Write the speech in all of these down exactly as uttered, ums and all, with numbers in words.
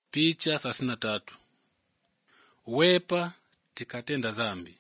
Picha thelathini na tatu. Wepa tikatenda zambi.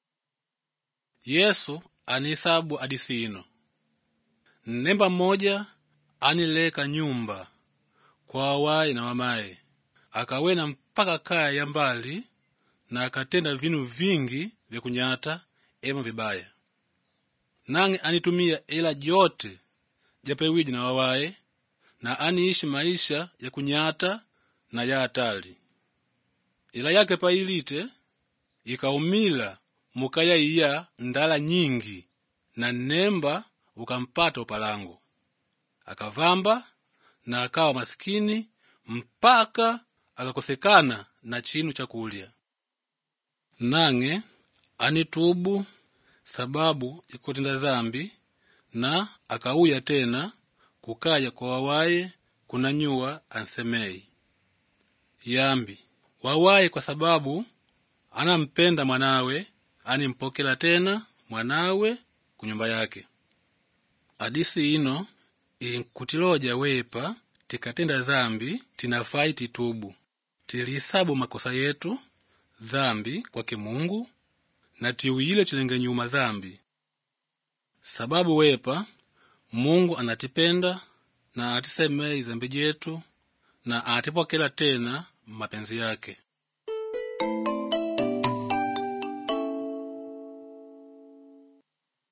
Yesu anisabu hadisi ino. Nemba mmoja anileka nyumba kwa awai na wamae, akawena mpaka kaya ya mbali na akatenda vinu vingi vya kunyata ema vibaya. Nange anitumia ila jote japewiji na wawae na aniishi maisha ya kunyata na ya hatari. Ila yake pailite ikaumila mukaya iya ndala nyingi na nemba ukampata upalango. Akavamba na akawa masikini mpaka akakosekana na chinu cha kulya. Nange anitubu sababu ya kutenda zambi na akauya tena kukaya kwa wawaye kunanyua ansemei. Yambi wawaye kwa sababu anampenda mwanawe animpokela tena mwanawe kunyumba yake. Hadisi ino inkutiloja wepa tikatenda zambi tinafai titubu, tilisabu makosa yetu zambi kwa Kimungu na tiuile chilenge nyuma zambi. Sababu wepa Mungu anatipenda na atisemei zambi jetu na atipokela tena mapenzi yake.